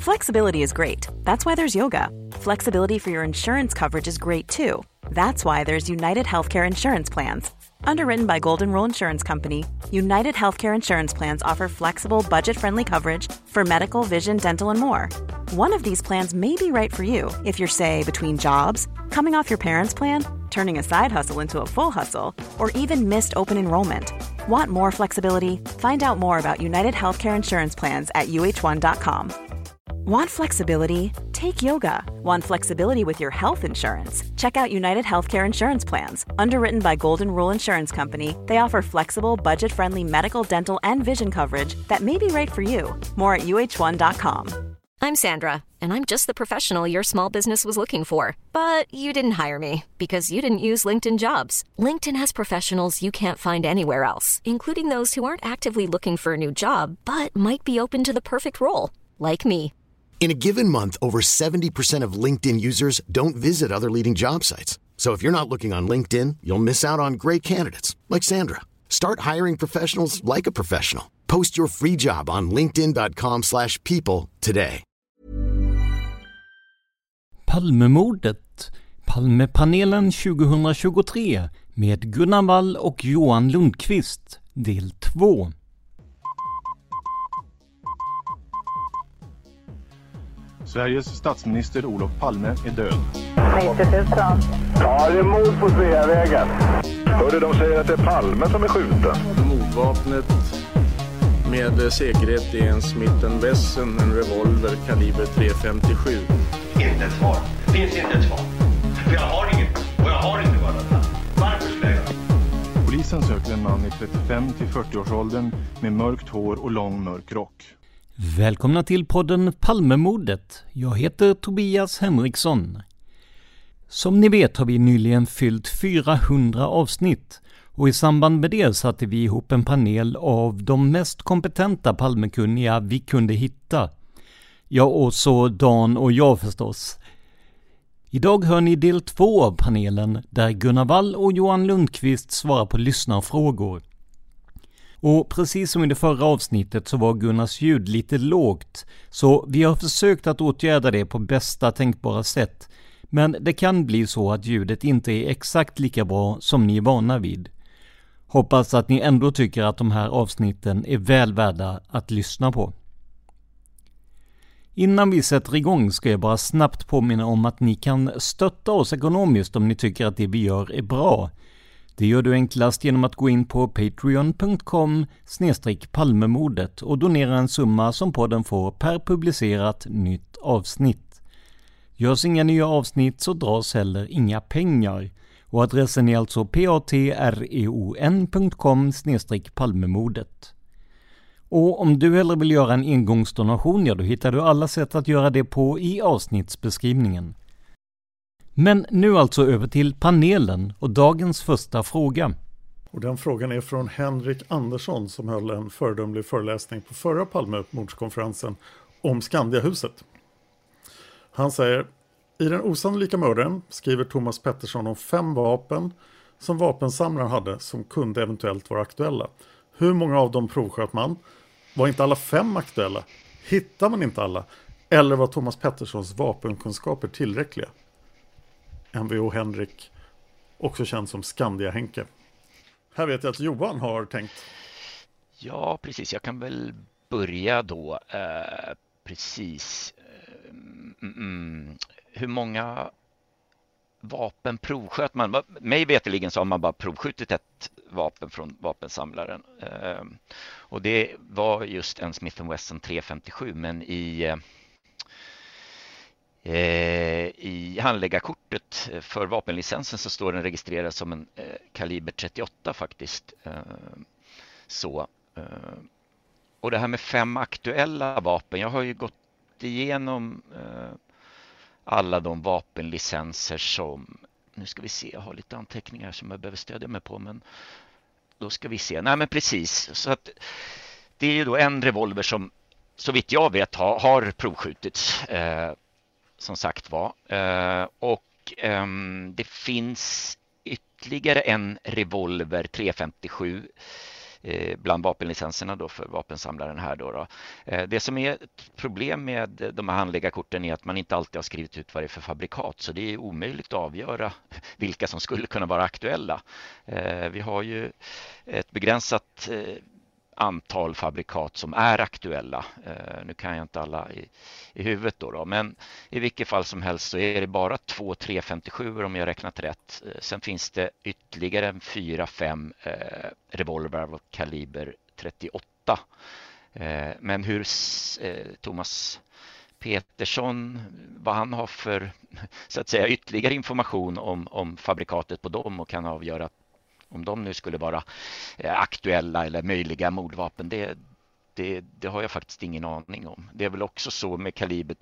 Flexibility is great. That's why there's yoga. Flexibility for your insurance coverage is great too. That's why there's United Healthcare Insurance Plans. Underwritten by Golden Rule Insurance Company, United Healthcare Insurance Plans offer flexible, budget-friendly coverage for medical, vision, dental, and more. One of these plans may be right for you if you're, say, between jobs, coming off your parents' plan, turning a side hustle into a full hustle, or even missed open enrollment. Want more flexibility? Find out more about United Healthcare Insurance Plans at uh1.com. Want flexibility? Take yoga. Want flexibility with your health insurance? Check out United Healthcare Insurance Plans. Underwritten by Golden Rule Insurance Company, they offer flexible, budget-friendly medical, dental, and vision coverage that may be right for you. More at uh1.com. I'm Sandra, and I'm just the professional your small business was looking for. But you didn't hire me because you didn't use LinkedIn Jobs. LinkedIn has professionals you can't find anywhere else, including those who aren't actively looking for a new job, but might be open to the perfect role, like me. In a given month, over 70% of LinkedIn users don't visit other leading job sites. So if you're not looking on LinkedIn, you'll miss out on great candidates like Sandra. Start hiring professionals like a professional. Post your free job on linkedin.com/people today. Palmemordet, Palmepanelen 2023 med Gunnar Wall och Johan Lundqvist, del 2. Sveriges statsminister Olof Palme är död. 90 000. Ja, det är mord på Sveavägen. Hörde de säger att det är Palme som är skjuten. Mordvapnet med säkerhet är en Smith & Wesson, en revolver kaliber .357. Inte ett svar. Finns inte ett svar. För jag har inget. Och jag har inte bara. Varför skulle jag? Polisen söker en man i 35 till 40-årsåldern med mörkt hår och lång mörk rock. Välkomna till podden Palmemordet. Jag heter Tobias Henriksson. Som ni vet har vi nyligen fyllt 400 avsnitt och i samband med det satte vi ihop en panel av de mest kompetenta Palmekunniga vi kunde hitta. Ja, och så Dan och jag förstås. Idag hör ni del 2 av panelen där Gunnar Wall och Johan Lundqvist svarar på lyssnarfrågor. Och precis som i det förra avsnittet så var Gunnars ljud lite lågt, så vi har försökt att åtgärda det på bästa tänkbara sätt. Men det kan bli så att ljudet inte är exakt lika bra som ni är vana vid. Hoppas att ni ändå tycker att de här avsnitten är väl värda att lyssna på. Innan vi sätter igång ska jag bara snabbt påminna om att ni kan stötta oss ekonomiskt om ni tycker att det vi gör är bra. Det gör du enklast genom att gå in på patreon.com/palmemordet och donera en summa som podden får per publicerat nytt avsnitt. Görs inga nya avsnitt så dras heller inga pengar. Och adressen är alltså patreon.com/palmemordet. Och om du hellre vill göra en engångsdonation, ja då hittar du alla sätt att göra det på i avsnittsbeskrivningen. Men nu alltså över till panelen och dagens första fråga. Och den frågan är från Henrik Andersson som höll en föredömlig föreläsning på förra Palmemordskonferensen om Skandiahuset. Han säger: i den osannolika mördaren skriver Thomas Pettersson om 5 vapen som vapensamlaren hade som kunde eventuellt vara aktuella. Hur många av dem provsköt man? Var inte alla 5 aktuella? Hittar man inte alla? Eller var Thomas Petterssons vapenkunskaper tillräckliga? MVO Henrik, också känd som Skandia-Henke. Här vet jag att Johan har tänkt. Ja, precis. Jag kan väl börja då. Precis. Hur många vapen provsköt man? Mig veterligen så har man bara provskjutit ett vapen från vapensamlaren. Och det var just en Smith & Wesson 357, men i handläggarkortet för vapenlicensen så står den registrerad som en kaliber 38 faktiskt. Och det här med 5 aktuella vapen, jag har ju gått igenom alla de vapenlicenser som, nu ska vi se, jag har lite anteckningar som jag behöver stödja mig på, men då ska vi se. Nej men precis, så att det är ju då en revolver som så vitt jag vet har provskjutits, som sagt var. Och det finns ytterligare en revolver 357 bland vapenlicenserna då för vapensamlaren här då. Det som är ett problem med de här handläggarkorten är att man inte alltid har skrivit ut vad det är för fabrikat, så det är omöjligt att avgöra vilka som skulle kunna vara aktuella. Vi har ju ett begränsat antal fabrikat som är aktuella. Nu kan jag inte alla i huvudet då, men i vilket fall som helst så är det bara 2 357 om jag räknat rätt. Sen finns det ytterligare 4-5 revolver av kaliber 38. Men hur Thomas Petersson, vad han har för så att säga ytterligare information om fabrikatet på dem och kan avgöra om de nu skulle vara aktuella eller möjliga mordvapen, det har jag faktiskt ingen aning om. Det är väl också så med kaliber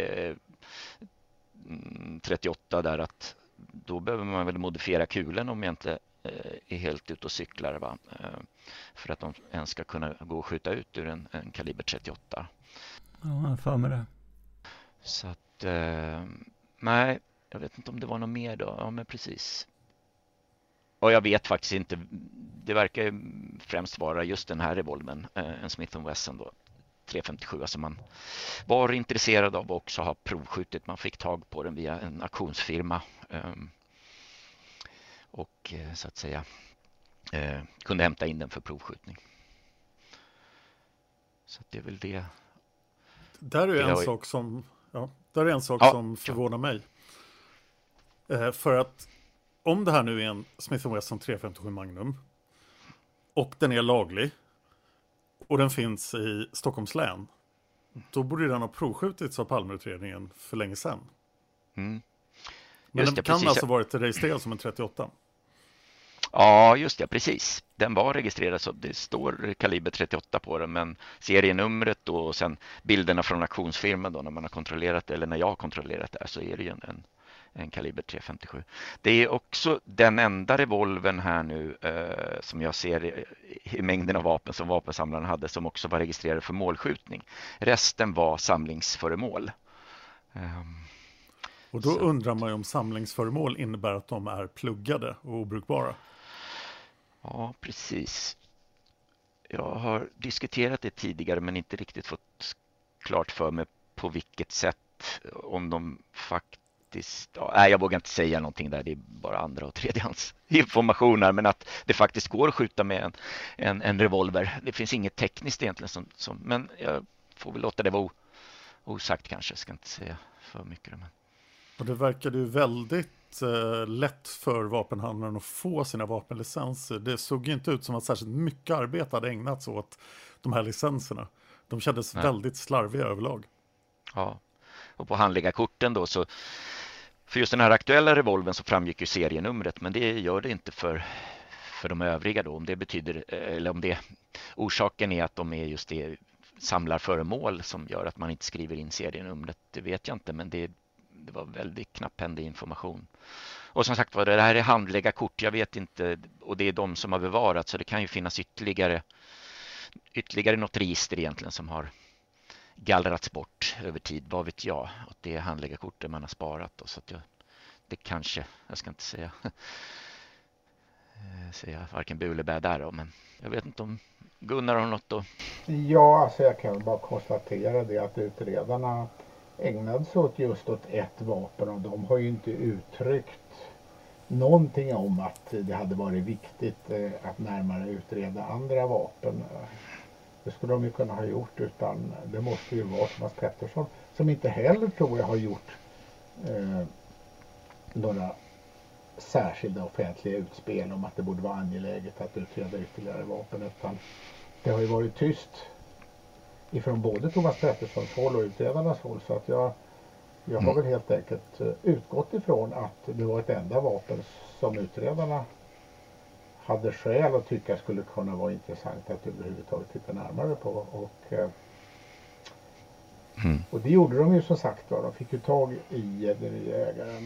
38 där att då behöver man väl modifiera kulen om jag inte är helt ute och cyklar, va? För att de ens ska kunna gå och skjuta ut ur en kaliber 38. Ja, jag får med det. Så att, nej, jag vet inte om det var något mer då. Ja, men precis. Och jag vet faktiskt inte, det verkar ju främst vara just den här revolvern, en Smith & Wesson då, 357, alltså man var intresserad av att också ha provskjutit, man fick tag på den via en auktionsfirma och så att säga kunde hämta in den för provskjutning. Så det är väl det. Där är en sak som, som förvånar mig. För att om det här nu är en Smith & Wesson 357 Magnum och den är laglig och den finns i Stockholms län, då borde den ha provskjutits av Palmeutredningen för länge sedan. Men den kan alltså varit registrerad som en 38. Ja, just det, precis. Den var registrerad så det står kaliber 38 på den, men serienumret och sen bilderna från auktionsfirman då när man har kontrollerat det, eller när jag har kontrollerat det, så är det ju en kaliber 357. Det är också den enda revolvern här nu som jag ser i mängden av vapen som vapensamlaren hade som också var registrerade för målskjutning. Resten var samlingsföremål. Och då undrar man ju om samlingsföremål innebär att de är pluggade och obrukbara. Ja, precis. Jag har diskuterat det tidigare men inte riktigt fått klart för mig på vilket sätt, om de faktiskt... Ja, nej, jag vågar inte säga någonting där, det är bara andra och tredjehands informationer, men att det faktiskt går att skjuta med en revolver. Det finns inget tekniskt egentligen men jag får väl låta det vara osagt kanske, jag ska inte säga för mycket. Men... Och det verkade ju väldigt lätt för vapenhandlaren att få sina vapenlicenser. Det såg inte ut som att särskilt mycket arbete hade ägnats åt de här licenserna. De kändes väldigt slarviga överlag. Ja, och på handläggarkorten då så, för just den här aktuella revolven så framgick ju serienumret, men det gör det inte för de övriga då. Om det betyder, eller om det orsaken är att de är just det samlarföremål som gör att man inte skriver in serienumret, det vet jag inte, men det var väldigt knapphändig information. Och som sagt var, det här är handläggarkort, jag vet inte, och det är de som har bevarat, så det kan ju finnas ytterligare något register egentligen som har gallrats bort över tid, vad vet jag, och det är handläggarkortet man har sparat då, så att det kanske, jag ska inte säga varken bu eller bä där då, men jag vet inte om Gunnar har något då. Ja, alltså jag kan bara konstatera det att utredarna ägnade sig just åt ett vapen, och de har ju inte uttryckt någonting om att det hade varit viktigt att närmare utreda andra vapen. Det skulle de ju kunna ha gjort, utan det måste ju vara Thomas Pettersson som inte heller tror jag har gjort några särskilda offentliga utspel om att det borde vara angeläget att utreda ytterligare vapen, utan det har ju varit tyst ifrån både Thomas Petterssons håll och utredarnas håll, så att jag har väl helt enkelt utgått ifrån att det var ett enda vapen som utredarna hade skäl att tycka skulle kunna vara intressant att överhuvudtaget titta närmare på, och det gjorde de ju som sagt då. De fick ju tag i den nya ägaren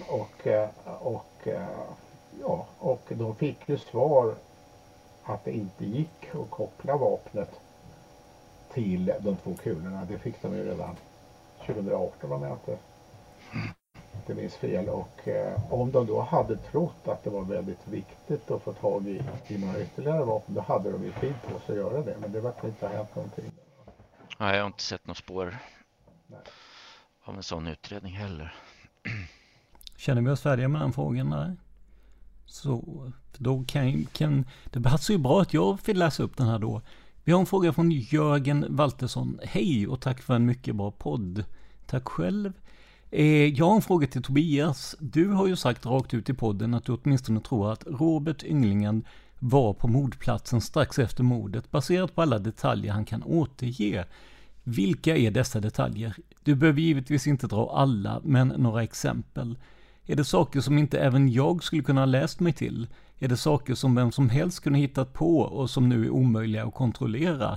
och de fick ju svar att det inte gick att koppla vapnet till de två kulorna. Det fick de ju redan 2018 om jag inte inte minns fel. Och om de då hade trott att det var väldigt viktigt att få tag i några ytterligare vapen, då hade de ju tid på sig att göra det. Men det var inte hänt någonting. Nej, jag har inte sett något spår av en sån utredning heller. Känner vi oss färdiga med den frågan där? Så då kan det passar ju bra att jag vill läsa upp den här då. Vi har en fråga från Jörgen Waltersson. Hej och tack för en mycket bra podd. Tack själv. Jag har en fråga till Tobias. Du har ju sagt rakt ut i podden att du åtminstone tror att Robert Ynglingen var på mordplatsen strax efter mordet, baserat på alla detaljer han kan återge. Vilka är dessa detaljer? Du behöver givetvis inte dra alla, men några exempel. Är det saker som inte även jag skulle kunna ha läst mig till? Är det saker som vem som helst kunde hittat på och som nu är omöjliga att kontrollera?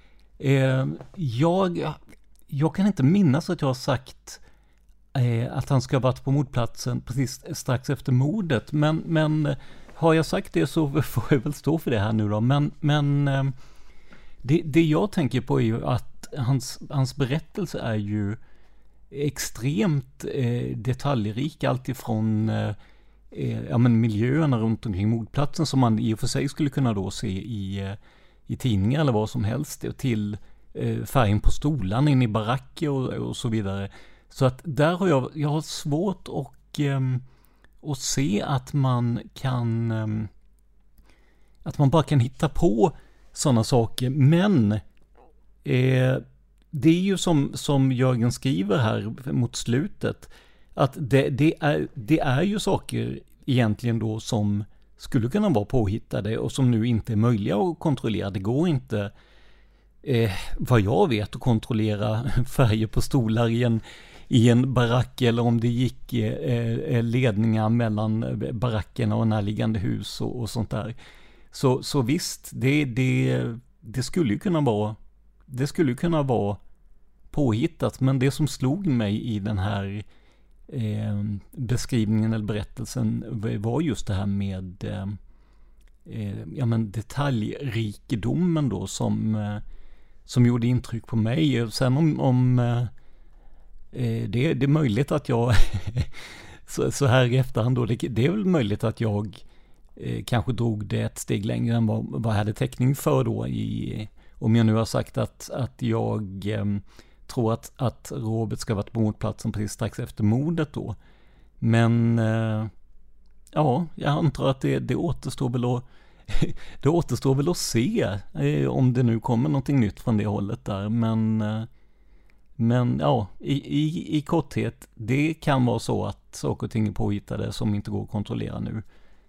Jag kan inte minnas att jag har sagt att han ska ha varit på mordplatsen precis strax efter mordet. Men har jag sagt det så får jag väl stå för det här nu då. Men det jag tänker på är ju att hans berättelse är ju extremt detaljrik, alltifrån miljöerna runt omkring mordplatsen som man i och för sig skulle kunna då se i tidningar eller vad som helst, till färgen på stolarna in i baracker och så vidare. Så att där har jag har svårt att se att man bara kan hitta på sådana saker. Men det är ju som Jörgen skriver här mot slutet, att det är ju saker egentligen då som skulle kunna vara påhittade och som nu inte är möjliga att kontrollera. Det går inte, vad jag vet, att kontrollera färger på stolar i en barack, eller om det gick ledningar mellan barackerna och närliggande hus och sånt där. Så visst, det skulle ju kunna vara påhittat, men det som slog mig i den här beskrivningen eller berättelsen var just det här med detaljrikedomen då som gjorde intryck på mig. Sen om det är möjligt att jag så här i efterhand då, det är väl möjligt att jag kanske drog det ett steg längre än vad jag hade täckning för då, om jag nu har sagt att jag tror att Robert ska varit på mordplatsen precis strax efter mordet då. Men jag antar att det återstår väl att se om det nu kommer någonting nytt från det hållet där. Men ja, i korthet, det kan vara så att saker och ting är påhittade som inte går att kontrollera nu.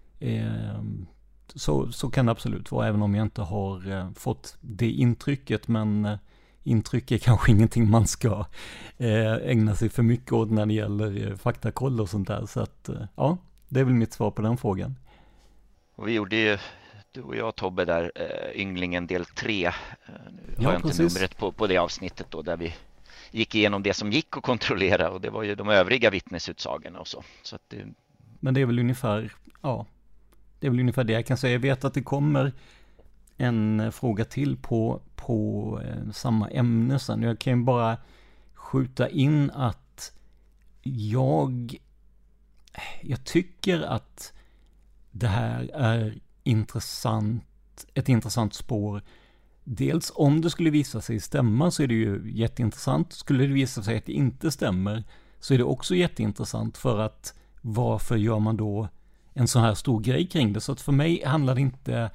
Så kan det absolut vara, även om jag inte har fått det intrycket. Men intryck är kanske ingenting man ska ägna sig för mycket åt när det gäller faktakoll och sånt där. Så att ja, det är väl mitt svar på den frågan. Och vi gjorde ju, du och jag Tobbe där, Ynglingen del 3. Nu har jag inte numret på det avsnittet då, där vi gick igenom det som gick att kontrollera, och det var ju de övriga vittnesutsagorna och så. Så att Men det är väl ungefär, det är väl ungefär det jag kan säga. Jag vet att det kommer en fråga till på samma ämne sen. Jag kan ju bara skjuta in att jag tycker att det här är ett intressant spår. Dels om det skulle visa sig stämma så är det ju jätteintressant. Skulle det visa sig att det inte stämmer så är det också jätteintressant, för att varför gör man då en så här stor grej kring det? Så att för mig handlar det inte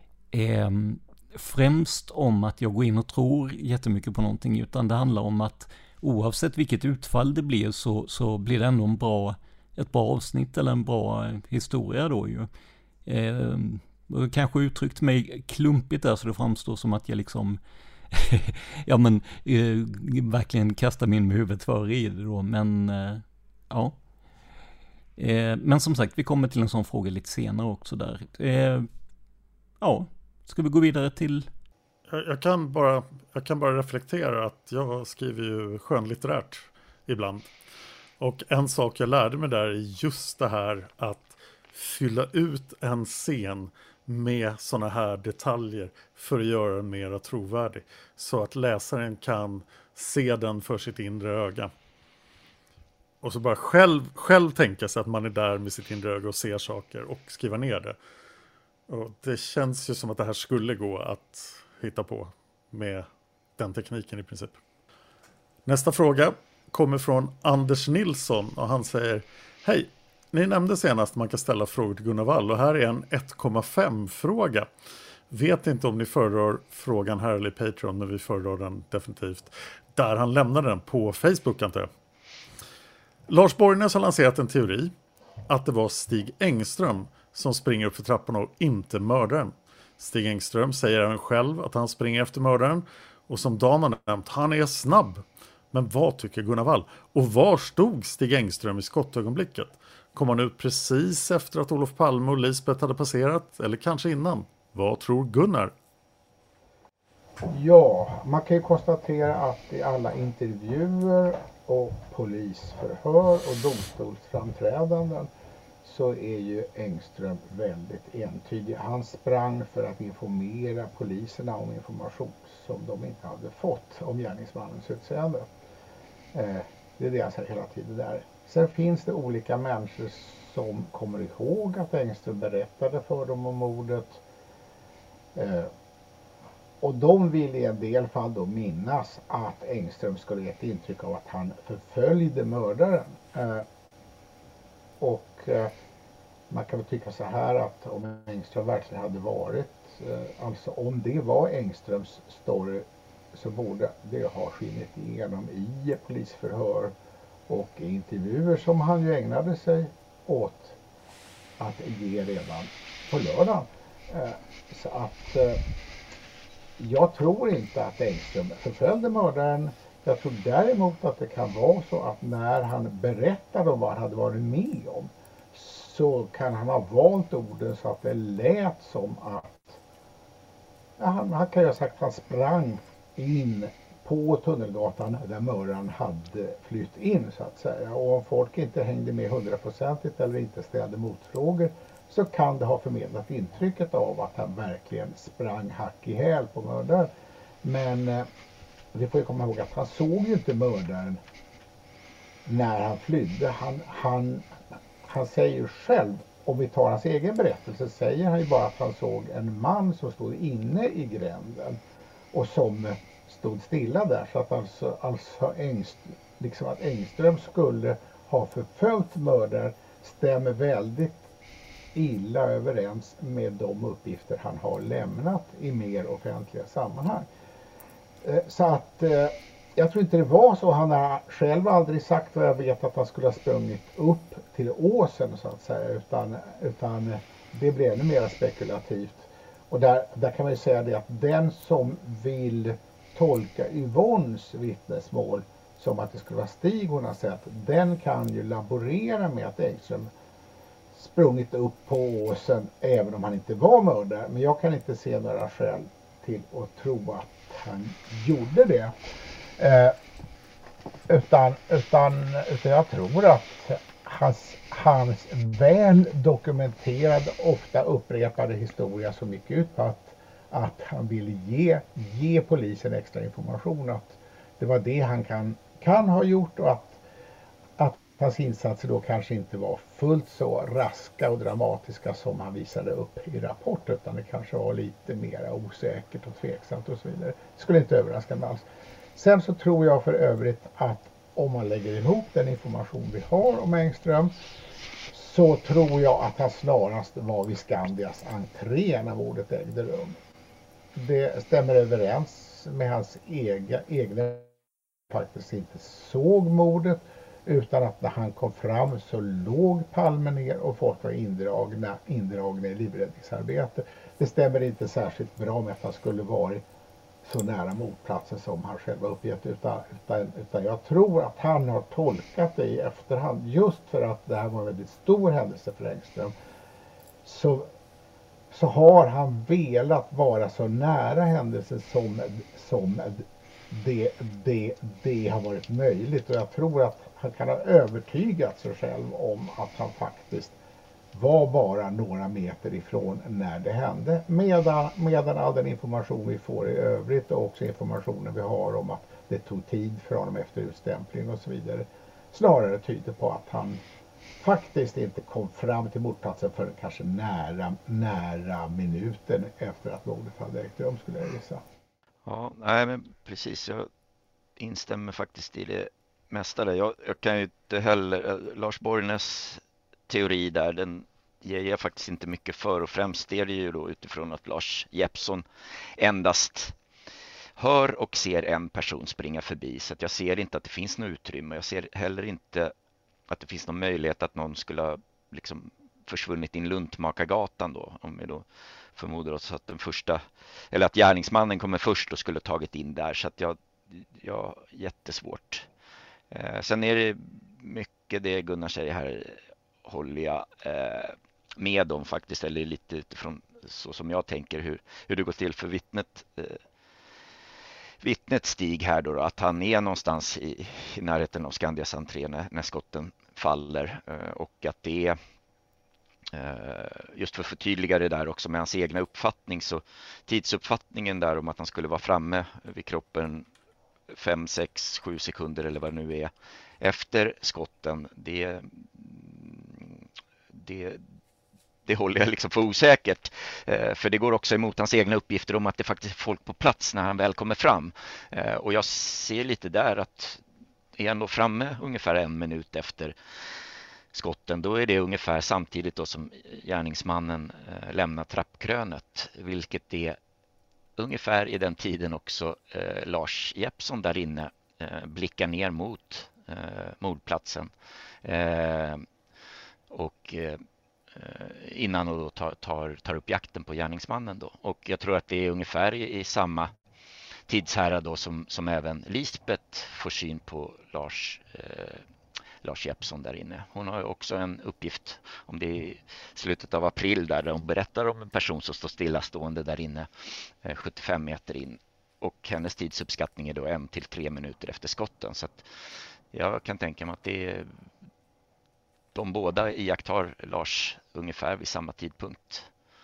främst om att jag går in och tror jättemycket på någonting, utan det handlar om att oavsett vilket utfall det blir så blir det ändå ett bra avsnitt eller en bra historia då ju. Kanske uttryckt mig klumpigt där så det framstår som att jag liksom verkligen kastar min med huvudet före i det då, men ja. Men som sagt, vi kommer till en sån fråga lite senare också där. Ska vi gå vidare till... Jag kan bara reflektera att jag skriver ju skönlitterärt ibland. Och en sak jag lärde mig där är just det här att fylla ut en scen med såna här detaljer för att göra den mer trovärdig. Så att läsaren kan se den för sitt inre öga. Och så bara själv tänka sig att man är där med sitt inre öga och ser saker och skriva ner det. Och det känns ju som att det här skulle gå att hitta på med den tekniken i princip. Nästa fråga kommer från Anders Nilsson och han säger: hej, ni nämnde senast man kan ställa frågor till Gunnar Wall och här är en 1,5 fråga. Vet inte om ni föredrar frågan här eller i Patreon, men vi föredrar den definitivt där han lämnade den på Facebook antar jag. Lars Borgnäs har lanserat en teori att det var Stig Engström som springer upp för trapporna och inte mördaren. Stig Engström säger även själv att han springer efter mördaren och som Dan har nämnt, han är snabb. Men vad tycker Gunnar Wall? Och var stod Stig Engström i skottögonblicket? Kom han ut precis efter att Olof Palme och Lisbeth hade passerat eller kanske innan? Vad tror Gunnar? Ja, man kan ju konstatera att i alla intervjuer och polisförhör och domstolsframträdanden så är ju Engström väldigt entydig. Han sprang för att informera poliserna om information som de inte hade fått om gärningsmannens utseende. Det är det jag säger hela tiden där. Sen finns det olika människor som kommer ihåg att Engström berättade för dem om mordet. Och de vill i en del fall då minnas att Engström skulle ge ett intryck av att han förföljde mördaren. Man kan väl tycka så här att om Engström verkligen hade varit, alltså om det var Engströms story så borde det ha skinit igenom i polisförhör och i intervjuer som han ju ägnade sig åt att ge redan på lördagen. Så att jag tror inte att Engström förföljde mördaren. Jag tror däremot att det kan vara så att när han berättade om vad han hade varit med om så kan han ha valt orden så att det lät som att han kan ju ha sagt att han sprang in på Tunnelgatan där mördaren hade flytt in så att säga. Och om folk inte hängde med 100% eller inte ställde motfrågor så kan det ha förmedlat intrycket av att han verkligen sprang hack i häl på mördaren. Men vi får ju komma ihåg att han såg ju inte mördaren när han flydde. Han säger ju själv, om vi tar hans egen berättelse, säger han ju bara att han såg en man som stod inne i gränden och som stod stilla där. Så att alltså liksom att Engström skulle ha förföljt mördaren stämmer väldigt illa överens med de uppgifter han har lämnat i mer offentliga sammanhang. Så att jag tror inte det var så. Han har själv aldrig sagt vad jag vet att han skulle ha sprungit upp till åsen så att säga. Utan det blir ännu mer spekulativt. Och där kan man ju säga det att den som vill tolka Yvonnes vittnesmål som att det skulle vara Stig hon har sett, den kan ju laborera med att Engström sprungit upp på åsen även om han inte var mördare. Men jag kan inte se några skäl till att tro att han gjorde det. Utan jag tror att hans väl dokumenterade, ofta upprepade historia som gick ut på att han ville ge polisen extra information, att det var det han kan ha gjort och att hans insatser då kanske inte var fullt så raska och dramatiska som han visade upp i rapport, utan det kanske var lite mer osäkert och tveksamt och så vidare. Det skulle inte överraska mig alls. Sen så tror jag för övrigt att om man lägger ihop den information vi har om Engström så tror jag att han snarast var vid Skandias entré när mordet ägde rum. Det stämmer överens med hans egna faktiskt inte såg mordet, utan att när han kom fram så låg Palme ner och folk var indragna i livräddningsarbete. Det stämmer inte särskilt bra med att han skulle varit så nära mordplatsen som han själv har uppgett, utan jag tror att han har tolkat det i efterhand just för att det här var en väldigt stor händelse för Engström. Så har han velat vara så nära händelsen som det har varit möjligt, och jag tror att han kan ha övertygat sig själv om att han faktiskt var bara några meter ifrån när det hände, medan all den information vi får i övrigt och också informationen vi har om att det tog tid för honom efter utstämpling och så vidare snarare tyder på att han faktiskt inte kom fram till mordplatsen för kanske nära minuten efter att mordet hade ägt rum, skulle jag gissa. Ja, nej men precis. Jag instämmer faktiskt i det mesta där. Jag kan ju inte heller, Lars Borgnäs teori där, den ger jag faktiskt inte mycket för, och främst är det ju då utifrån att Lars Jeppsson endast hör och ser en person springa förbi, så att jag ser inte att det finns något utrymme. Jag ser heller inte att det finns någon möjlighet att någon skulle ha liksom försvunnit in Luntmakargatan då, om vi då förmodar oss att den första, eller att gärningsmannen kommer först och skulle tagit in där, så att jag jättesvårt. Sen är det mycket det Gunnar säger här, håller jag med om faktiskt, eller lite utifrån så som jag tänker hur det går till för vittnet Stig här då, att han är någonstans i närheten av Skandias entré när skotten faller, och att det är just för att förtydliga det där också med hans egna uppfattning, så tidsuppfattningen där om att han skulle vara framme vid kroppen 5, 6, 7 sekunder eller vad det nu är efter skotten, det håller jag liksom för osäkert, för det går också emot hans egna uppgifter om att det faktiskt är folk på plats när han väl kommer fram, och jag ser lite där att är han då framme ungefär 1 minut efter skotten, då är det ungefär samtidigt då som gärningsmannen lämnar trappkrönet, vilket är ungefär i den tiden också Lars Jeppsson där inne blickar ner mot mordplatsen och innan och då tar upp jakten på gärningsmannen då. Och jag tror att det är ungefär i samma tidshärad då som även Lisbeth får syn på Lars Jeppsson där inne. Hon har också en uppgift om det i slutet av april där hon berättar om en person som står stillastående där inne 75 meter in, och hennes tidsuppskattning är då 1 till 3 minuter efter skotten, så att jag kan tänka mig att det är de båda iakttar Lars ungefär vid samma tidpunkt.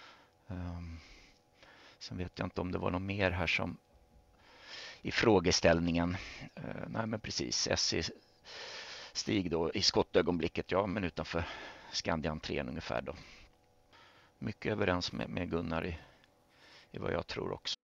Sen vet jag inte om det var något mer här som i frågeställningen. Nej men precis, Stig då i skottögonblicket, ja, men utanför Skandia-entrén ungefär då. Mycket överens med Gunnar i vad jag tror också.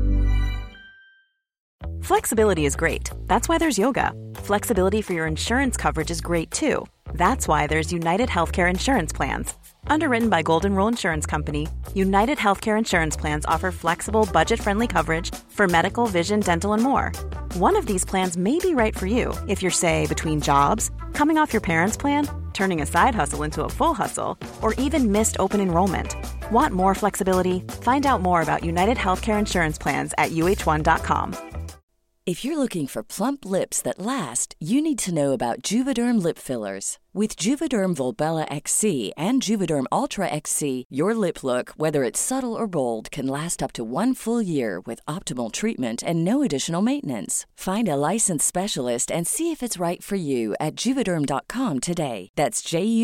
Flexibility is great. That's why there's yoga. Flexibility for your insurance coverage is great too. That's why there's United Healthcare Insurance Plans. Underwritten by Golden Rule Insurance Company, United Healthcare Insurance Plans offer flexible, budget-friendly coverage for medical, vision, dental, and more. One of these plans may be right for you if you're, say, between jobs, coming off your parents' plan, turning a side hustle into a full hustle, or even missed open enrollment. Want more flexibility? Find out more about United Healthcare Insurance Plans at uh1.com. If you're looking for plump lips that last, you need to know about Juvederm lip fillers. With Juvederm Volbella XC and Juvederm Ultra XC, your lip look, whether it's subtle or bold, can last up to 1 full year with optimal treatment and no additional maintenance. Find a licensed specialist and see if it's right for you at Juvederm.com today. That's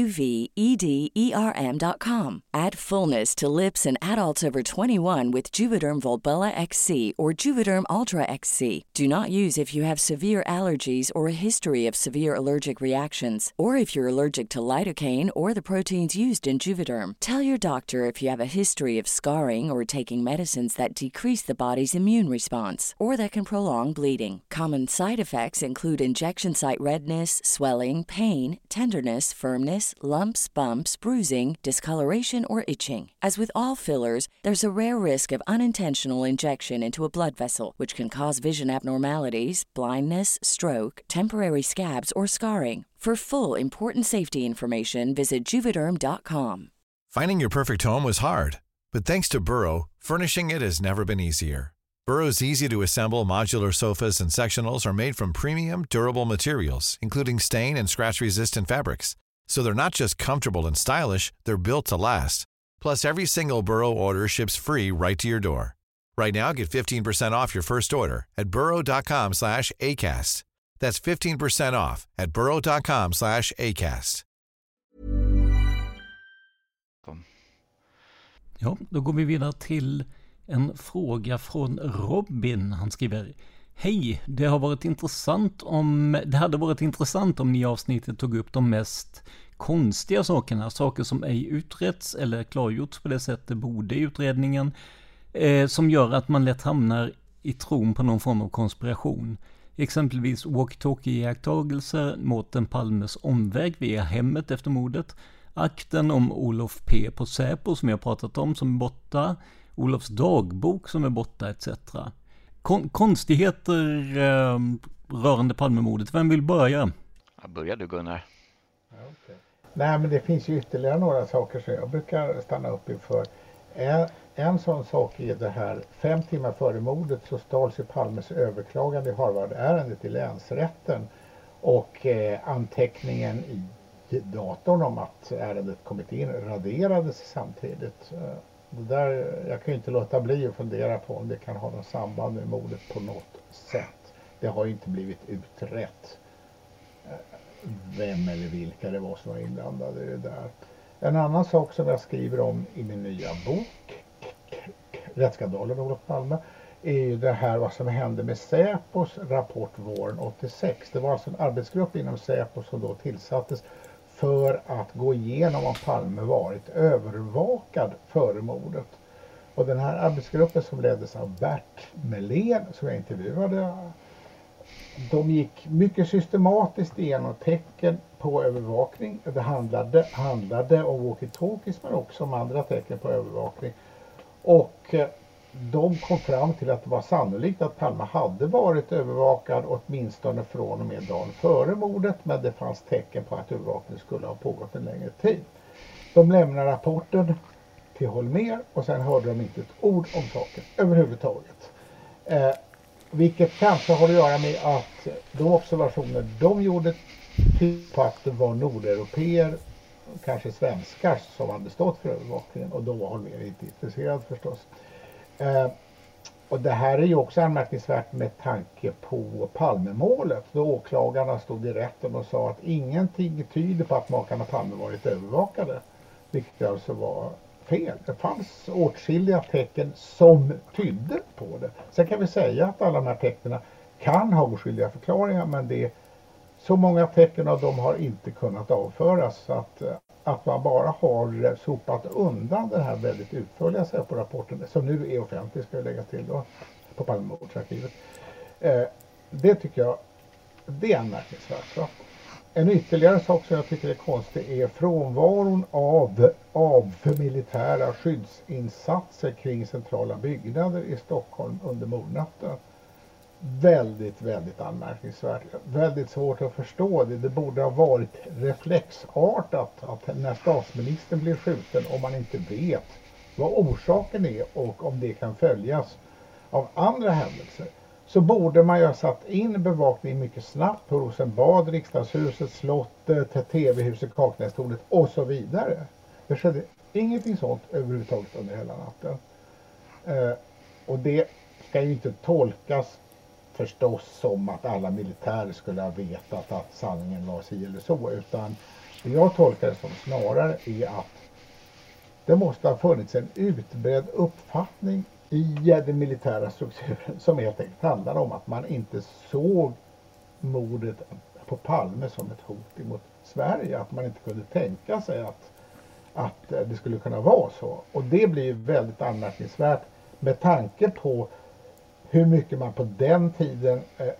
JUVEDERM.com. Add fullness to lips in adults over 21 with Juvederm Volbella XC or Juvederm Ultra XC. Do not use if you have severe allergies or a history of severe allergic reactions, or if you're allergic to lidocaine or the proteins used in Juvederm. Tell your doctor if you have a history of scarring or taking medicines that decrease the body's immune response or that can prolong bleeding. Common side effects include injection site redness, swelling, pain, tenderness, firmness, lumps, bumps, bruising, discoloration, or itching. As with all fillers, there's a rare risk of unintentional injection into a blood vessel, which can cause vision abnormalities, blindness, stroke, temporary scabs, or scarring. For full, important safety information, visit Juvederm.com. Finding your perfect home was hard, but thanks to Burrow, furnishing it has never been easier. Burrow's easy-to-assemble modular sofas and sectionals are made from premium, durable materials, including stain and scratch-resistant fabrics. So they're not just comfortable and stylish, they're built to last. Plus, every single Burrow order ships free right to your door. Right now, get 15% off your first order at burrow.com/ACAST. That's 15% off at burrow.com/ACAST. Ja, då går vi vidare till en fråga från Robin. Han skriver: Hej, det hade varit intressant om ni i avsnittet tog upp de mest konstiga sakerna, saker som ej utretts eller klargjorts på det sätt det borde i utredningen, som gör att man lätt hamnar i tron på någon form av konspiration. Exempelvis walkie-talkie-iakttagelser, Mårten Palmes omväg via hemmet efter mordet, akten om Olof P. på Säpo som jag pratat om som är borta, Olofs dagbok som är borta etc. Konstigheter rörande Palmemordet. Vem vill börja? Ja, börja du, Gunnar. Okay. Nej, men det finns ju ytterligare några saker som jag brukar stanna upp inför. En sån sak är det här, 5 timmar före mordet så stals ju Palmes överklagande i Harvard-ärendet i länsrätten och anteckningen i datorn om att ärendet kommit in raderades samtidigt. Det där, jag kan ju inte låta bli att fundera på om det kan ha något samband med mordet på något sätt. Det har ju inte blivit utrett vem eller vilka det var som var inblandade i det där. En annan sak som jag skriver om i min nya bok, Rättsskandalen Olof Palme, är ju det här vad som hände med Säpos rapport våren 86. Det var alltså en arbetsgrupp inom Säpo som då tillsattes för att gå igenom om Palme varit övervakad före mordet. Och den här arbetsgruppen som leddes av Bert Melén som jag intervjuade, de gick mycket systematiskt igenom tecken på övervakning. Det handlade om walkie-talkies men också om andra tecken på övervakning. Och de kom fram till att det var sannolikt att Palme hade varit övervakad åtminstone från och med dagen före mordet, men det fanns tecken på att övervakningen skulle ha pågått en längre tid. De lämnade rapporten till Holmér och sen hörde de inte ett ord om saken överhuvudtaget. Vilket kanske har att göra med att de observationer de gjorde på att det var nordeuropeer, kanske svenskar som hade stått för övervakningen, och då var Holmér inte intresserad förstås. Och det här är ju också anmärkningsvärt med tanke på Palmemålet, då åklagarna stod i rätten och sa att ingenting tyder på att makarna Palme varit övervakade, vilket alltså var fel. Det fanns åtskilliga tecken som tydde på det. Sen kan vi säga att alla de här tecknen kan ha oskyldiga förklaringar, men det är så många tecken av dem har inte kunnat avföras, så att man bara har sopat undan den här väldigt utförliga Säpo-rapporten som nu är offentlig, ska jag lägga till då, på Palmemordsarkivet. Det tycker jag, det är anmärkningsvärt. Va? En ytterligare sak som jag tycker är konstig är frånvaron av militära skyddsinsatser kring centrala byggnader i Stockholm under mordnatten. Väldigt, väldigt anmärkningsvärt. Väldigt svårt att förstå det. Det borde ha varit reflexartat att när statsministern blir skjuten, om man inte vet vad orsaken är och om det kan följas av andra händelser, så borde man ju ha satt in bevakning mycket snabbt på Rosenbad, Riksdagshuset, slottet, TV-huset, Kaknästornet och så vidare. Det skedde ingenting sånt överhuvudtaget under hela natten. Och det ska ju inte tolkas förstås som att alla militärer skulle ha vetat att sanningen var si eller så, utan det jag tolkar det som snarare är att det måste ha funnits en utbredd uppfattning i den militära strukturen som helt enkelt handlar om att man inte såg mordet på Palme som ett hot emot Sverige, att man inte kunde tänka sig att det skulle kunna vara så. Och det blir ju väldigt anmärkningsvärt med tanke på hur mycket man på den tiden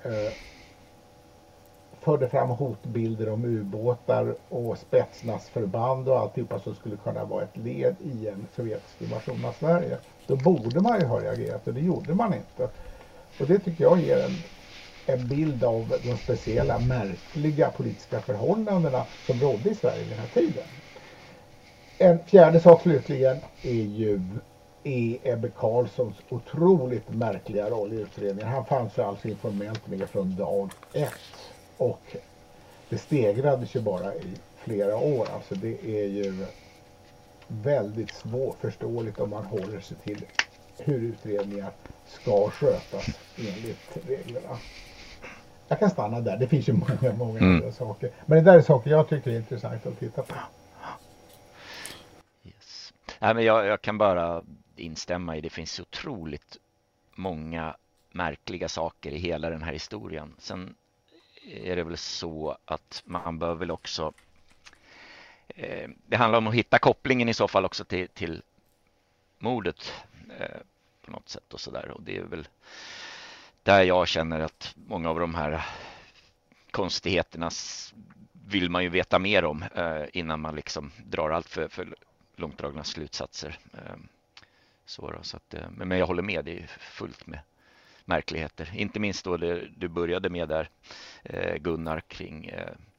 förde fram hotbilder om ubåtar och spetsnazförband och alltihopa som skulle kunna vara ett led i en sovjetisk invasion av Sverige. Då borde man ju ha reagerat, och det gjorde man inte. Och det tycker jag ger en bild av de speciella, märkliga politiska förhållandena som rådde i Sverige vid den här tiden. En fjärde sak slutligen är ju Ebbe Carlssons otroligt märkliga roll i utredningen. Han fanns ju alltså informellt med från dag 1 och det stegrades ju bara i flera år. Alltså det är ju väldigt svårförståeligt om man håller sig till hur utredningar ska skötas enligt reglerna. Jag kan stanna där. Det finns ju många andra saker. Men det där är saker jag tycker är intressant att titta på. Yes. Nej, men jag kan bara instämma i det. Finns otroligt många märkliga saker i hela den här historien. Sen är det väl så att man bör väl också det handlar om att hitta kopplingen i så fall också till mordet på något sätt och sådär. Och det är väl där jag känner att många av de här konstigheterna vill man ju veta mer om innan man liksom drar allt för långtdragna slutsatser. Så att, men jag håller med, det är fullt med märkligheter. Inte minst då du började med där, Gunnar, kring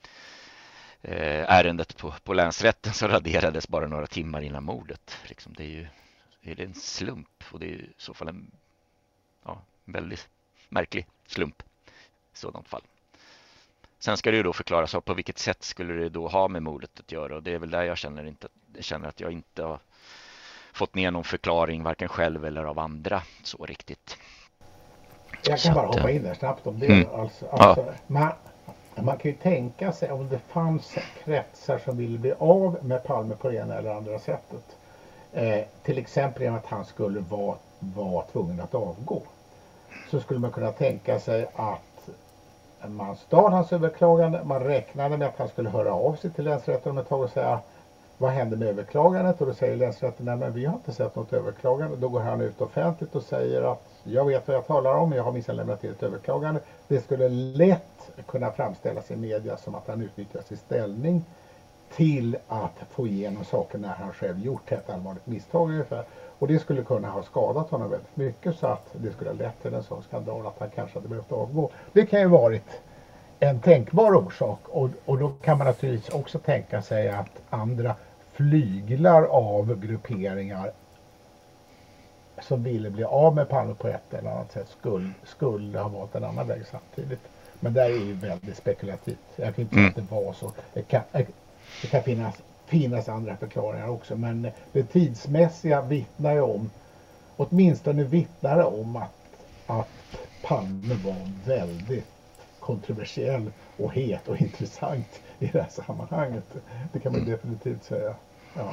ärendet på länsrätten som raderades bara några timmar innan mordet. Liksom, är det en slump, och det är i så fall en väldigt märklig slump i sådant fall. Sen ska det ju då förklaras på vilket sätt skulle det då ha med mordet att göra, och det är väl där jag känner att jag inte har fått ner någon förklaring varken själv eller av andra så riktigt. Jag kan bara hoppa in där snabbt om det. Alltså, man kan ju tänka sig om det fanns kretsar som ville bli av med Palme på det ena eller andra sättet. Till exempel genom att han skulle vara tvungen att avgå. Så skulle man kunna tänka sig att man stal hans överklagande. Man räknade med att han skulle höra av sig till länsrätten om ett tag och säga: vad händer med överklagandet? Och då säger länsrätten: nej, men vi har inte sett något överklagande. Då går han ut offentligt och säger att jag vet vad jag talar om, jag har minst lämnat till ett överklagande. Det skulle lätt kunna framställas i media som att han utnyttjar sin ställning till att få igenom saker när han själv gjort ett allvarligt misstag ungefär. Och det skulle kunna ha skadat honom väldigt mycket, så att det skulle ha lett till en sån skandal att han kanske hade behövt avgå. Det kan ju varit en tänkbar orsak, och då kan man naturligtvis också tänka sig att andra flyglar av grupperingar som ville bli av med Palme på ett eller annat sätt skulle ha valt en annan väg samtidigt. Men det är ju väldigt spekulativt. Jag kan inte säga att det var så. Det kan finnas andra förklaringar också, men det tidsmässiga vittnar ju om, åtminstone vittnar om att Palme var väldigt kontroversiell och het och intressant i det här sammanhanget. Det kan man definitivt säga. Ja.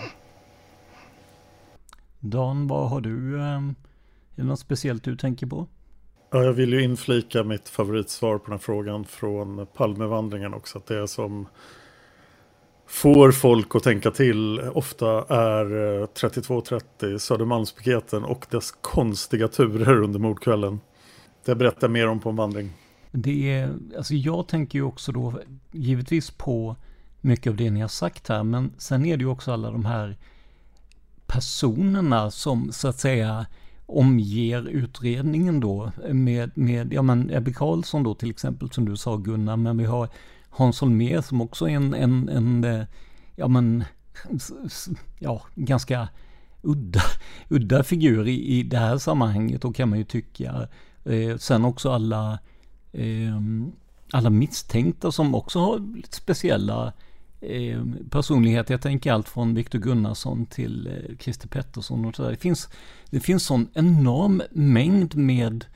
Dan, vad har du? Är det något speciellt du tänker på? Ja, jag vill ju inflika mitt favoritsvar på den här frågan från Palmevandringen också. Att det som får folk att tänka till ofta är 3230, Södermalmspiketen och dess konstiga turer under mordkvällen. Det berättar mer om på en vandring. Alltså jag tänker ju också då givetvis på mycket av det ni har sagt här, men sen är det ju också alla de här personerna som så att säga omger utredningen då med ja men Ebbe Carlsson då till exempel, som du sa Gunnar, men vi har Hans Holmér som också är en ganska udda figur i det här sammanhanget, och kan man ju tycka. Sen också alla misstänkta som också har lite speciella personligheter. Jag tänker allt från Viktor Gunnarsson till Christer Pettersson och så där. Det finns sån enorm mängd med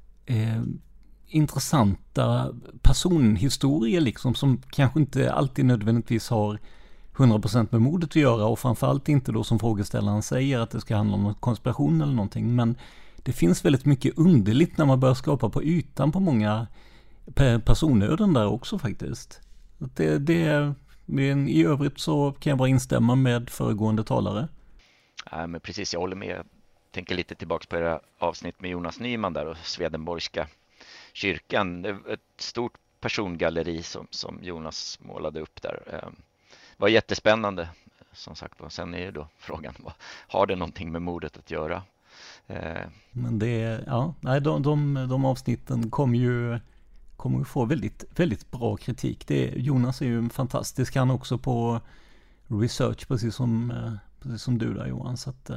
intressanta personhistorier liksom, som kanske inte alltid nödvändigtvis har 100% med mordet att göra, och framförallt inte då som frågeställaren säger att det ska handla om konspiration eller någonting, men det finns väldigt mycket underligt när man börjar skapa på ytan på många personöden där också faktiskt. Men i övrigt så kan jag bara instämma med föregående talare. Ja, men precis, jag håller med. Jag tänker lite tillbaka på det avsnitt med Jonas Nyman där och Swedenborgska kyrkan. Det är ett stort persongalleri som Jonas målade upp där. Det var jättespännande som sagt. Och sen är ju då frågan, har det någonting med mordet att göra? Men de avsnitten kommer ju få väldigt, väldigt bra kritik. Jonas är ju fantastisk, han också på research, precis som du där Johan. Så att,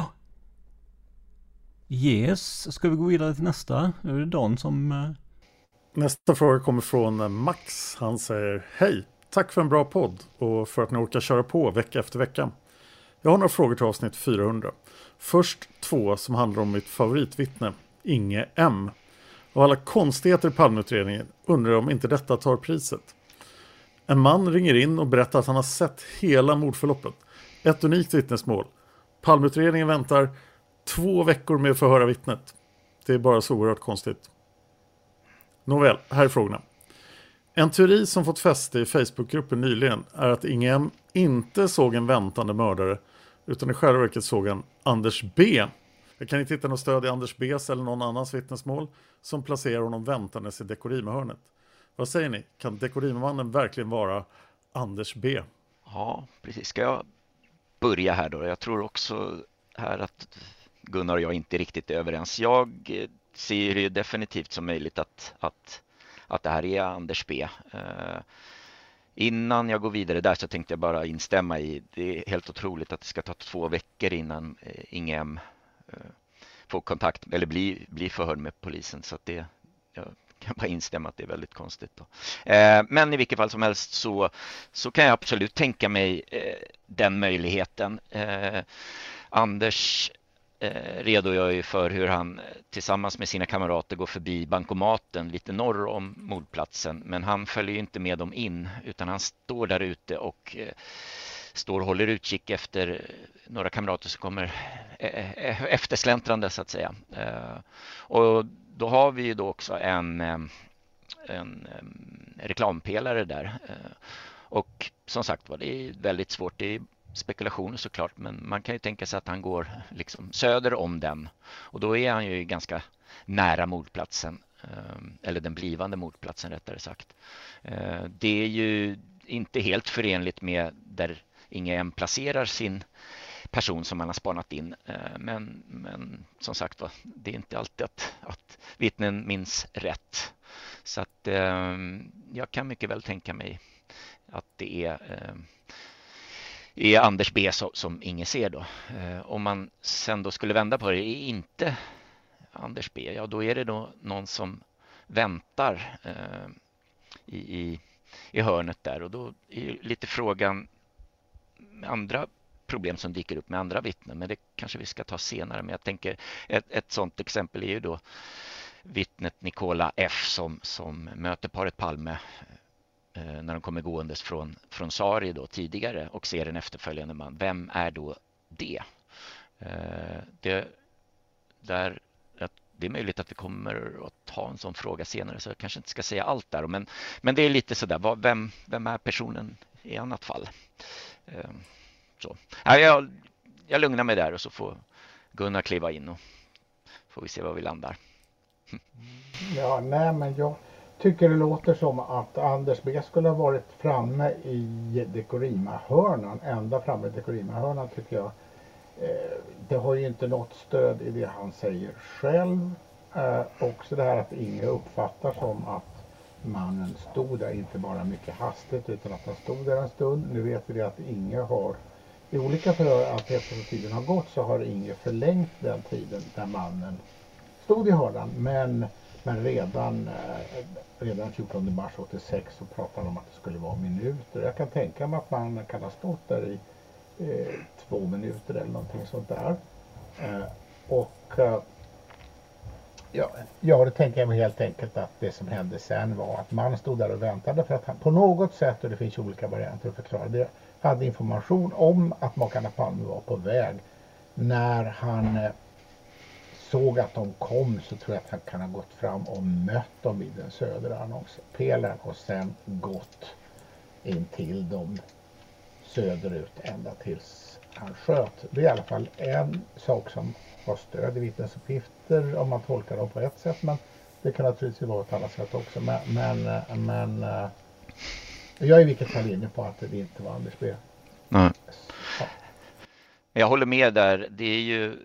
yes, ska vi gå vidare till nästa? Är det Dan som... Nästa fråga kommer från Max. Han säger: hej, tack för en bra podd och för att ni orkar köra på vecka efter vecka. Jag har några frågor till avsnitt 400. Först 2 som handlar om mitt favoritvittne, Inge M. Och alla konstigheter i Palmeutredningen undrar om inte detta tar priset. En man ringer in och berättar att han har sett hela mordförloppet. Ett unikt vittnesmål. Palmeutredningen väntar 2 veckor med att förhöra vittnet. Det är bara så oerhört konstigt. Nåväl, här är frågorna. En teori som fått fäste i Facebookgruppen nyligen är att Inge inte såg en väntande mördare utan i själva verket såg en Anders B. Jag kan inte hitta något stöd i Anders B's eller någon annans vittnesmål som placerar honom väntandes i Dekorima-hörnet. Vad säger ni? Kan Dekorima-mannen verkligen vara Anders B? Ja, precis. Ska jag börja här då? Jag tror också här att Gunnar och jag inte riktigt är överens. Jag ser det definitivt som möjligt att det här är Anders B. Innan jag går vidare där så tänkte jag bara instämma i, det är helt otroligt att det ska ta 2 veckor innan Inge får kontakt eller blir förhörd med polisen, så att det, jag kan bara instämma att det är väldigt konstigt då. Men i vilket fall som helst så kan jag absolut tänka mig den möjligheten. Anders redogör ju för hur han tillsammans med sina kamrater går förbi bankomaten lite norr om mordplatsen, men han följer ju inte med dem in utan han står där ute och håller utkik efter några kamrater som kommer eftersläntrande så att säga. Och då har vi ju då också en reklampelare där. Och som sagt var, det är väldigt svårt, det är spekulationer såklart, men man kan ju tänka sig att han går liksom söder om den. Och då är han ju ganska nära mordplatsen, eller den blivande mordplatsen rättare sagt. Det är ju inte helt förenligt med där Inge placerar sin person som man har spanat in. Men som sagt va, det är inte alltid att vittnen minns rätt. Så att jag kan mycket väl tänka mig att det är Anders B som Inge ser då. Om man sen då skulle vända på det, är inte Anders B, ja då är det då någon som väntar i hörnet där, och då är lite frågan andra problem som dyker upp med andra vittnen, men det kanske vi ska ta senare. Men jag tänker ett sådant exempel är ju då vittnet Nicola F som möter paret Palme när de kommer gåendes från Sari då tidigare och ser en efterföljande man. Vem är då det? Det är möjligt att vi kommer att ta en sån fråga senare, så jag kanske inte ska säga allt där. Men det är lite sådär, vem är personen i annat fall? Så. Jag lugnar mig där och så får Gunnar kliva in och får vi se var vi landar. Ja, nej men jag tycker det låter som att Anders B skulle ha varit framme i Dekorima-hörnan, ända framme i Dekorima-hörnan tycker jag. Det har ju inte något stöd i det han säger själv. Också det här att Inge uppfattar som att mannen stod där, inte bara mycket hastigt utan att han stod där en stund. Nu vet vi det att Inge har i olika förhör att eftersom tiden har gått så har Inge förlängt den tiden där mannen stod i hörnan. Men redan 14 mars 86 så pratade de om att det skulle vara minuter. Jag kan tänka mig att man kan ha stått där i 2 minuter eller någonting sånt där. Det tänker jag mig helt enkelt att det som hände sen var att man stod där och väntade för att han på något sätt, och det finns olika varianter att förklara det, hade information om att makarna Palme var på väg. När han såg att de kom så tror jag att han kan ha gått fram och mött dem vid den södra annonspelaren och sen gått in till dem söderut ända tills han sköt. Det är i alla fall en sak som har stöd i vittnesuppgifter om man tolkar dem på ett sätt, men det kan naturligtvis vara ett annat sätt också. Men jag är i vilket fall inne på att det inte var Anders B. Nej. Ja. Jag håller med där. Det är ju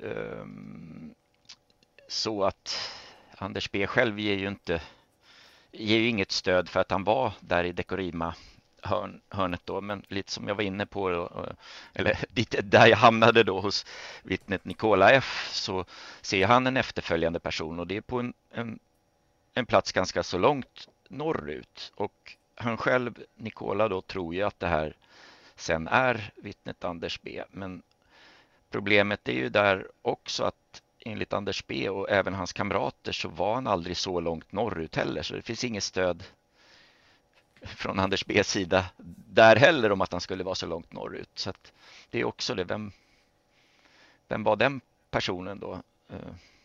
så att Anders B själv ger ju inget stöd för att han var där i Dekorima hörnet då, men lite som jag var inne på eller lite där jag hamnade då hos vittnet Nicola F, så ser han en efterföljande person och det är på en plats ganska så långt norrut, och han själv, Nicola då, tror ju att det här sen är vittnet Anders B, men problemet är ju där också att enligt Anders B och även hans kamrater så var han aldrig så långt norrut heller, så det finns inget stöd från Anders B's sida där heller om att han skulle vara så långt norrut. Så att det är också det, vem var den personen då?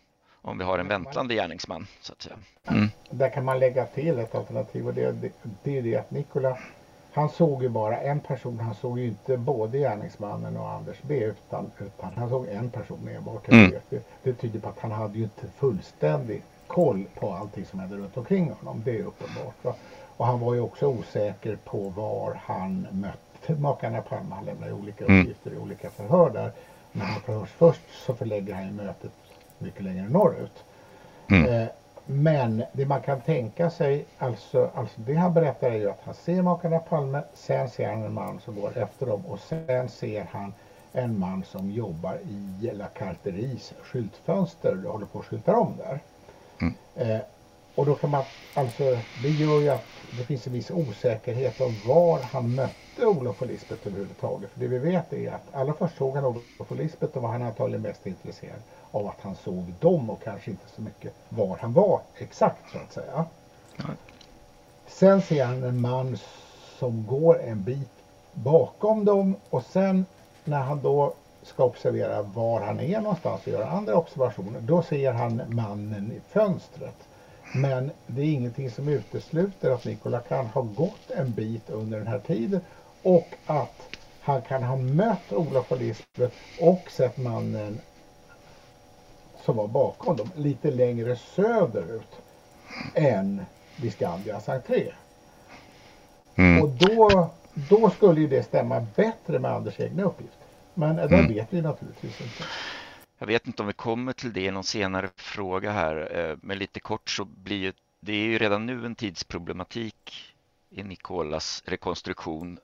om vi har en väntlande gärningsman så att säga. Där kan man lägga till ett alternativ, och det är det att Nikola, han såg ju bara en person. Han såg ju inte både gärningsmannen och Anders B utan han såg en person enbart. Det tyder på att han hade ju inte fullständig koll på allting som hände runt omkring honom. Det är uppenbart. Va? Och han var ju också osäker på var han mötte makarna Palme. Han lämnade olika uppgifter i olika förhör där. När han förhörs först så förlägger han mötet mycket längre norrut. Men det man kan tänka sig, alltså det han berättar är ju att han ser makarna Palme, sen ser han en man som går efter dem och sen ser han en man som jobbar i La Carteries skyltfönster och håller på att skylta om där. Och då kan man, alltså det gör ju att det finns en viss osäkerhet om var han mötte Olof och Lisbeth överhuvudtaget. För det vi vet är att alla först såg han Olof och Lisbeth och var han antagligen mest intresserad av att han såg dem och kanske inte så mycket var han var exakt så att säga. Sen ser han en man som går en bit bakom dem och sen när han då ska observera var han är någonstans och göra andra observationer, då ser han mannen i fönstret. Men det är ingenting som utesluter att Nikola kan ha gått en bit under den här tiden och att han kan ha mött Olof och Lisbeth och sett mannen som var bakom dem lite längre söderut än vid Skandias entré. Och då skulle ju det stämma bättre med Anders egna uppgifter. Men det vet vi naturligtvis inte. Jag vet inte om vi kommer till det i någon senare fråga här. Men lite kort så blir det är ju redan nu en tidsproblematik i Nikolas rekonstruktion.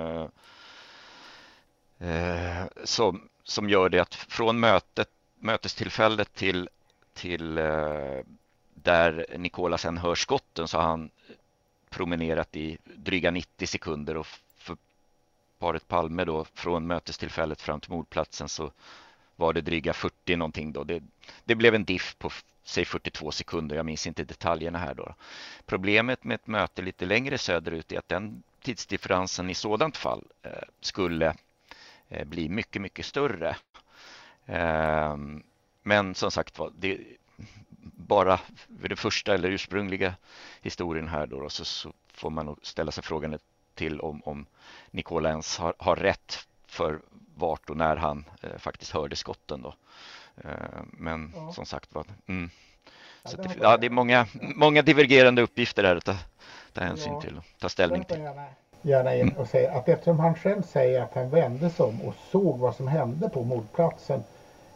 Som gör det att från mötestillfället till där Nikola sen hör skotten så har han promenerat i dryga 90 sekunder och för paret Palme då från mötestillfället fram till mordplatsen så var det dryga 40 någonting då. Det blev en diff på säg 42 sekunder, jag minns inte detaljerna här då. Problemet med ett möte lite längre söderut är att den tidsdifferensen i sådant fall skulle bli mycket, mycket större. Men som sagt var, det bara vid den första eller ursprungliga historien här då så får man nog ställa sig frågan till om Nikola ens har rätt för vart och när han faktiskt hörde skotten då. Men som sagt var så det är många divergerande uppgifter här att ta hänsyn till och ta ställning till. Gärna in och säga att eftersom han själv säger att han vände sig om och såg vad som hände på mordplatsen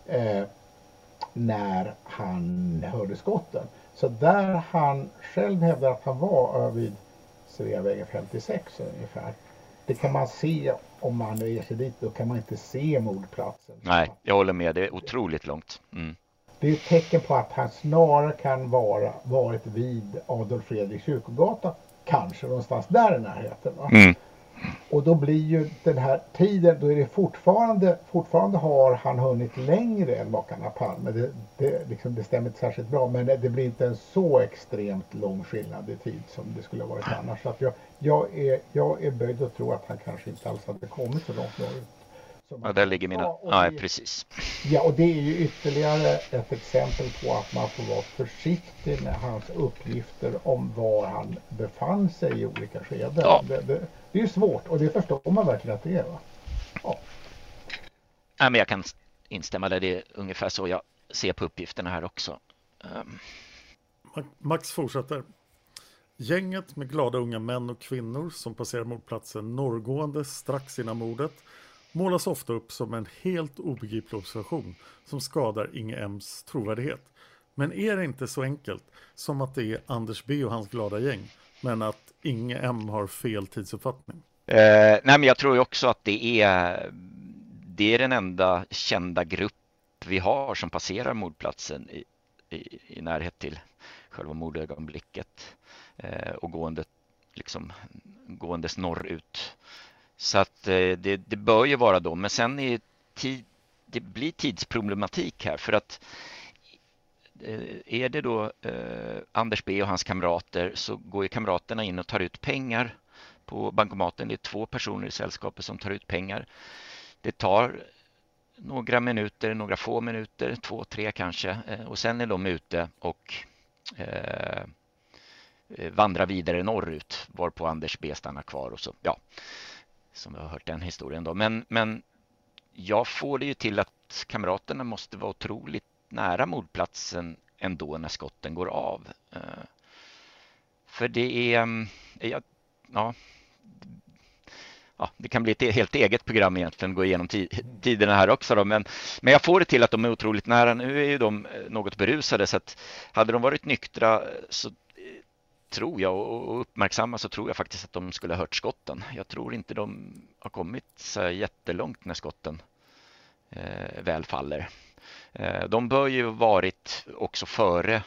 när han hörde skotten. Så där han själv hävdar att han var vid Sveavägen 56 ungefär. Det kan man se om man ger sig dit, då kan man inte se mordplatsen. Nej, jag håller med, det är otroligt långt. Det är ett tecken på att han snarare kan varit vid Adolf Fredriks kyrkogata, kanske någonstans där i närheten. Va? Och då blir ju den här tiden, då är det fortfarande har han hunnit längre än makarna Palme. Det stämmer inte särskilt bra, men det blir inte en så extremt lång skillnad i tid som det skulle ha varit annars. Så att jag är böjd att tro att han kanske inte alls hade kommit så långt norrut. Ja, där ligger mina... Ja, precis. Ja, och det är ju ytterligare ett exempel på att man får vara försiktig med hans uppgifter om var han befann sig i olika skeden. Ja. Det är ju svårt, och det förstår man verkligen att det är, va? Ja. Ja, men jag kan instämma där, det är ungefär så jag ser på uppgifterna här också. Max fortsätter. Gänget med glada unga män och kvinnor som passerar mordplatsen norrgående strax innan mordet målas ofta upp som en helt obegriplig observation som skadar Inge M's trovärdighet. Men är det inte så enkelt som att det är Anders B och hans glada gäng, men att Inge M har fel tidsuppfattning? Nej, men jag tror ju också att det är den enda kända grupp vi har som passerar mordplatsen i närhet till själva mordögonblicket och gåendes norrut. Så att det bör ju vara då, men sen är det blir tidsproblematik här, för att är det då Anders B och hans kamrater, så går ju kamraterna in och tar ut pengar på bankomaten. Det är 2 personer i sällskapet som tar ut pengar. Det tar några minuter, några få minuter, 2-3 kanske. Och sen är de ute och vandrar vidare norrut, varpå Anders B stannar kvar. Och så, ja, som vi har hört den historien då. Men jag får det ju till att kamraterna måste vara otroligt nära mordplatsen ändå när skotten går av. För det är... det kan bli ett helt eget program egentligen, gå igenom tiderna här också då, men jag får det till att de är otroligt nära. Nu är ju de något berusade, så att hade de varit nyktra så tror jag, och uppmärksamma, så tror jag faktiskt att de skulle ha hört skotten. Jag tror inte de har kommit så jättelångt när skotten väl faller. De bör ju varit också före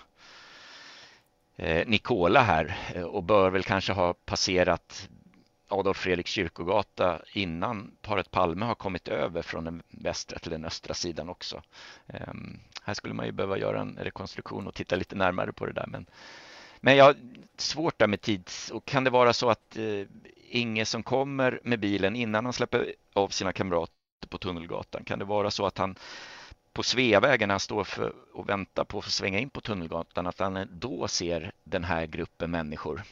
Nikola här och bör väl kanske ha passerat Adolf Fredriks kyrkogata innan paret Palme har kommit över från den västra till den östra sidan också. Här skulle man ju behöva göra en rekonstruktion och titta lite närmare på det där. Men jag har svårt där med tids. Och kan det vara så att Inge som kommer med bilen innan han släpper av sina kamrater på Tunnelgatan, kan det vara så att han på Sveavägen när han står för och väntar på att få svänga in på Tunnelgatan, att han då ser den här gruppen människor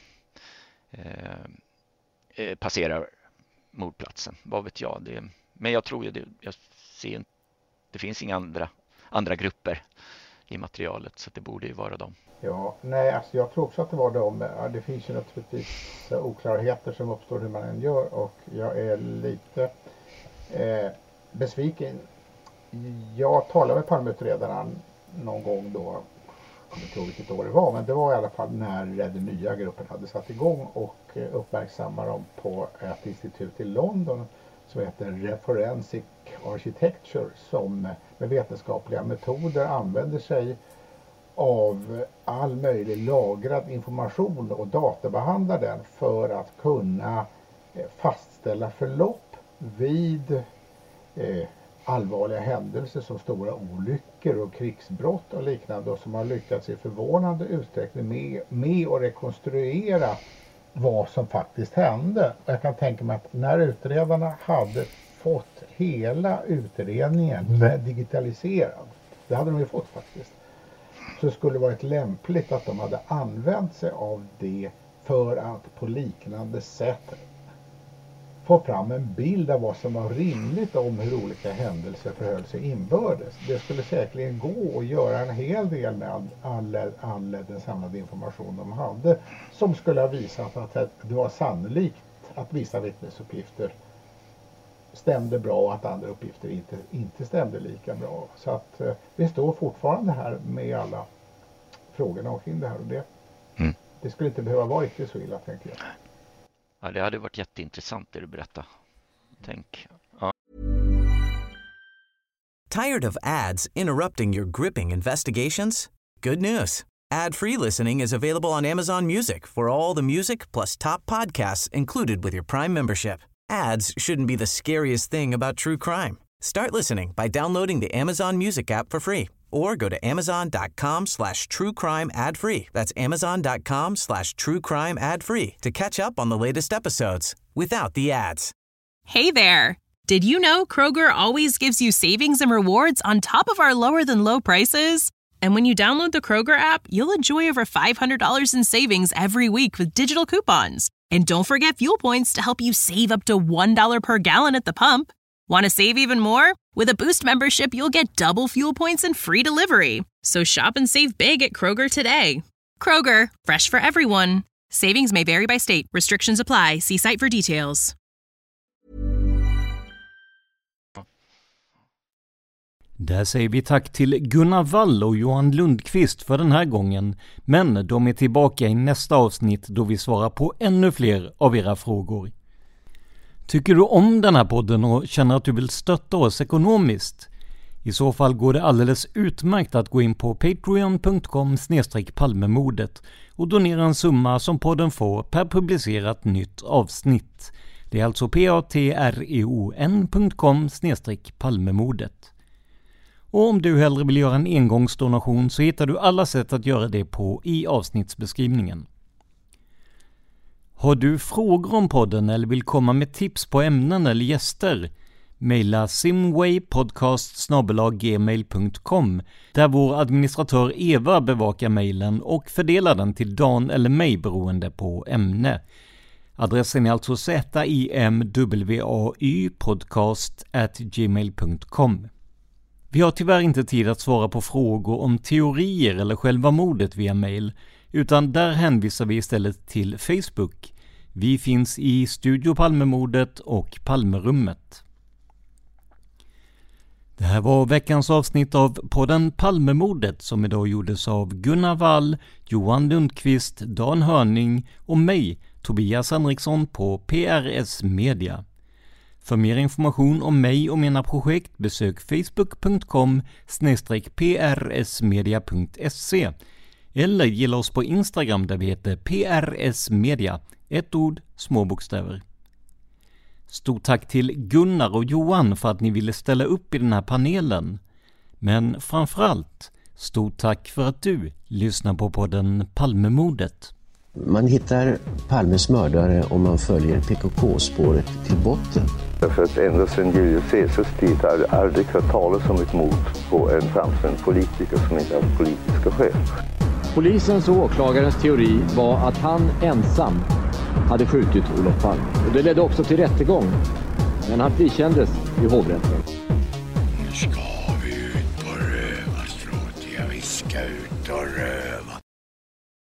passerar mordplatsen? Vad vet jag? Men jag tror ju det finns inga andra grupper i materialet, så det borde ju vara dem. Ja, nej, alltså jag tror också att det var dem. Det finns ju naturligtvis oklarheter som uppstår hur man än gör, och jag är lite besviken. Jag talade med Palmeutredarna någon gång då, jag kommer inte ihåg vilket år det var, men det var i alla fall när den nya gruppen hade satt igång, och uppmärksammade dem på ett institut i London som heter Forensic Architecture, som med vetenskapliga metoder använder sig av all möjlig lagrad information och databehandlar den för att kunna fastställa förlopp vid allvarliga händelser som stora olyckor och krigsbrott och liknande, och som har lyckats i förvånande utsträckning med att rekonstruera vad som faktiskt hände. Jag kan tänka mig att när utredarna hade fått hela utredningen digitaliserad, det hade de ju fått faktiskt, så skulle det varit lämpligt att de hade använt sig av det för att på liknande sätt få fram en bild av vad som var rimligt om hur olika händelser förhöll sig inbördes. Det skulle säkerligen gå att göra en hel del med all den samlade information de hade, som skulle ha visat att det var sannolikt att vissa vittnesuppgifter stämde bra och att andra uppgifter inte stämde lika bra. Så att vi står fortfarande här med alla frågorna omkring det här, och det skulle inte behöva vara riktigt så illa, tänker jag. Ja, det hade varit jätteintressant det du berättar. Tänk. Ja. Tired of ads interrupting your gripping investigations? Good news. Ad-free listening is available on Amazon Music for all the music plus top podcasts included with your Prime membership. Ads shouldn't be the scariest thing about true crime. Start listening by downloading the Amazon Music app for free, or go to amazon.com/truecrime ad-free. That's amazon.com/truecrime ad-free to catch up on the latest episodes without the ads. Hey there! Did you know Kroger always gives you savings and rewards on top of our lower-than-low prices? And when you download the Kroger app, you'll enjoy over $500 in savings every week with digital coupons. And don't forget fuel points to help you save up to $1 per gallon at the pump. Want to save even more? With a Boost membership, you'll get double fuel points and free delivery. So shop and save big at Kroger today. Kroger, fresh for everyone. Savings may vary by state. Restrictions apply. See site for details. Där säger vi tack till Gunnar Wall och Johan Lundqvist för den här gången, men de är tillbaka i nästa avsnitt då vi svarar på ännu fler av era frågor. Tycker du om den här podden och känner att du vill stötta oss ekonomiskt? I så fall går det alldeles utmärkt att gå in på patreon.com/palmemordet och donera en summa som podden får per publicerat nytt avsnitt. Det är alltså patreon.com/palmemordet. Och om du hellre vill göra en engångsdonation så hittar du alla sätt att göra det på i avsnittsbeskrivningen. Har du frågor om podden eller vill komma med tips på ämnen eller gäster? Maila simwaypodcast@gmail.com där vår administratör Eva bevakar mejlen och fördelar den till Dan eller mig beroende på ämne. Adressen är alltså zimwaypodcast@gmail.com. Vi har tyvärr inte tid att svara på frågor om teorier eller själva mordet via mejl, utan där hänvisar vi istället till Facebook. Vi finns i Studio Palmemordet och Palmerummet. Det här var veckans avsnitt av podden Palmemordet som idag gjordes av Gunnar Wall, Johan Lundqvist, Dan Hörning och mig, Tobias Henriksson på PRS Media. För mer information om mig och mina projekt besök facebook.com/prsmedia.se eller gilla oss på Instagram där vi heter PRS Media, ett ord, små bokstäver. Stort tack till Gunnar och Johan för att ni ville ställa upp i den här panelen. Men framförallt, stort tack för att du lyssnar på podden Palmemordet. Man hittar Palmes mördare om man följer PKK-spåret till botten. Därför att ända sedan Julius Caesars tid har det aldrig hört talas om ett mord på en framstående politiker som inte har politiska skäl. Polisens och åklagarens teori var att han ensam hade skjutit Olof Palme. Och det ledde också till rättegång. Men han frikändes i hovrätten. Nu ska vi ut på rövarstråt. Ja, vi ska ut och röva.